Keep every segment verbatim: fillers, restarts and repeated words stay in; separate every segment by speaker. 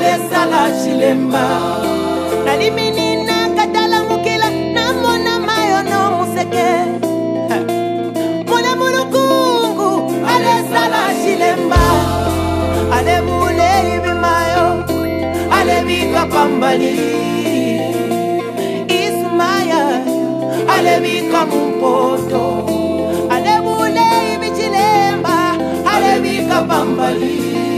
Speaker 1: alesala chilemba nalimini nakatala mukila namona mayono museke mwana mulukungu alesala chilemba alebule ibimayo alebika pambali Ismaya alebika mumpoto alebule ibichilemba alebika pambali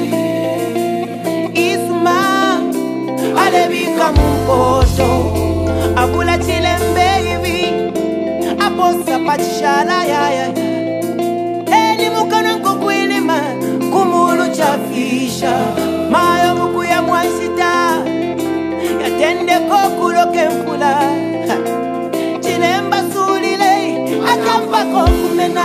Speaker 1: Isma alebika mumpoto abula chilembe hivi aposa pachishala ya ya eni mukana nkokwilima kumulu chafisha mayo muku ya mwaisita yatende kokulo kempula chilemba sulile akampa kokumena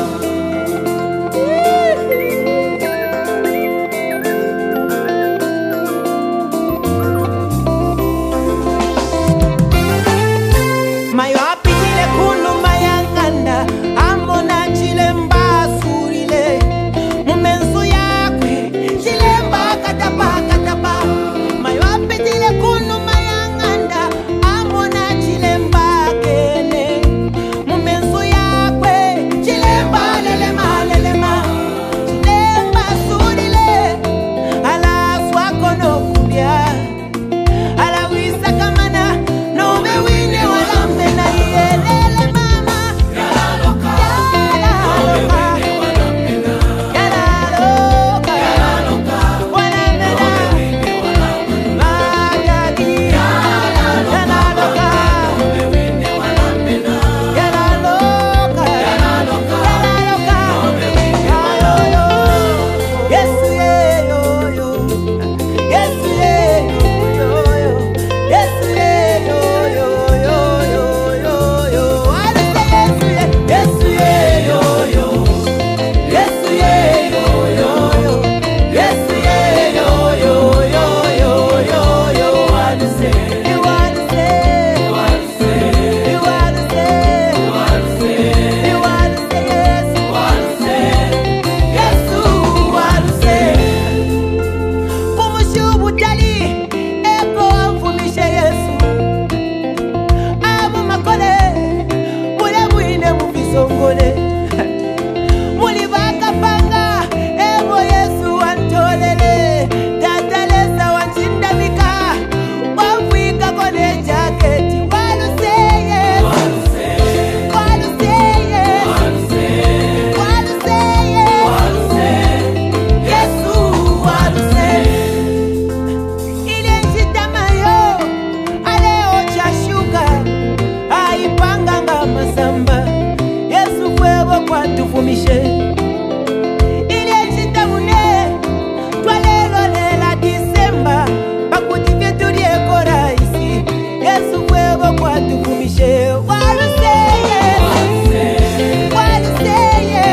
Speaker 1: mayo apitile kunu mayanganda amona chilemba sulile mumensu yakwe chilemba katapa katapa mayo apitile kunu mayanganda amona chilemba kene mumensu yakwe chilemba lelema lelema chilemba sulile ala swako no kubya ala wisa kamana no bewine wala mbena yelele mama yala loka yala loka yala loka yala loka wala mbena magadi yala loka bewine wala mbena yala loka yala loka yala loka yo Yesu ye yo yo Yesu ye yo yo Yesu ye yo yo yo yo yo yo I say Yesu ye Yesu ye yo yo Yesu ye yo yo yo Yesu ye yo yo yo yo yo yo I say you want to say you want to say you want to say you want to say you want to say yes you want to say yes you want to say kumusubutali eko amfumishe Yesu abu makole mule mwine mufisongole muli bakapanga ebo Yesu wantolele tatalesa wachindavika wafika kone jaketi waluseye waluseye waluseye Yesu waluseye ile njitamayo aleo chashuka aipanganga masamba Yesu kwebo kwa tufumishe ile njitamune twalelo lela Disemba pakuti vyetulie koraisi Yesu kwebo kwa tufumishe waluseye waluseye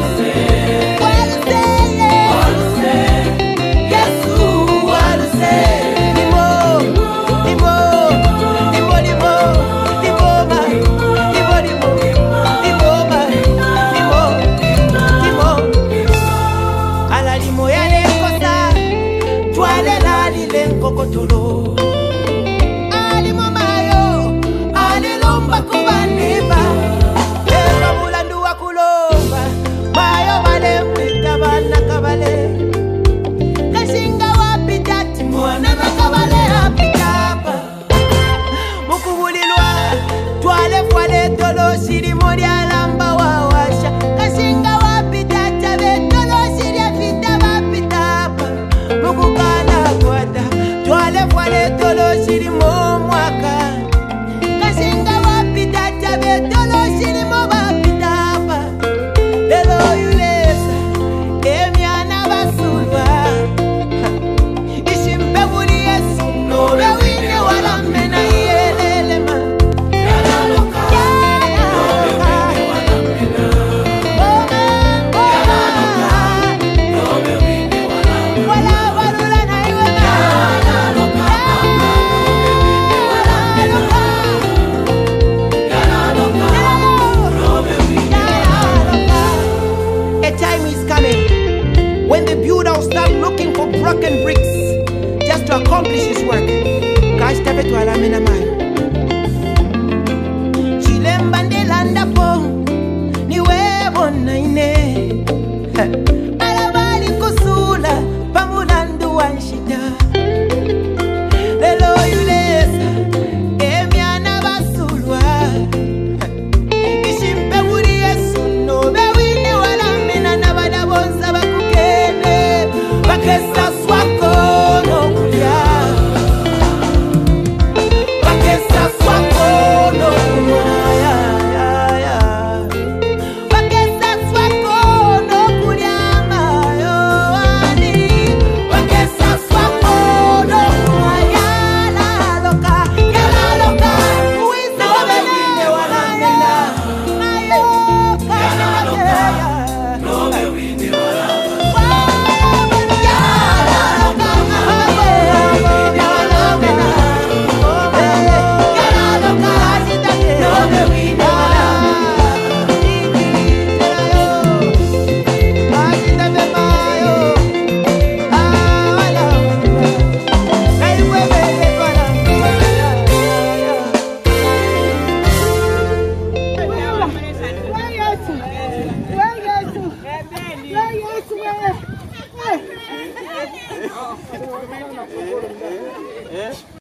Speaker 1: waluseye Yesu waluseye limo limo limo limo limoma limo limo limoma limo limo ala limo yale kosa twalela lile nkokotolo alimo mayo alilomba kubaneba eba bulandu wa kulomba mayo bale mwita bana kabale kashinga wapitati mwana na kabale apitapa mukubulilwa twale fwale tolo shiri mori alamba wawasha kashinga wapitata betolo shiri afita wapitapa mukukana kwata twale fwale tolo shiri mo mwaka kashinga wapitata betolo twala mena mayo chilemba ndelanda po niwe bona ine alabali kusula pamulandu wanshita lelo yulesa emyana basulwa ishimpe muri yesu no bewine wala mena nabadaboza bakukene bakesa swako no kulya bakesa swako no kulya
Speaker 2: Yes.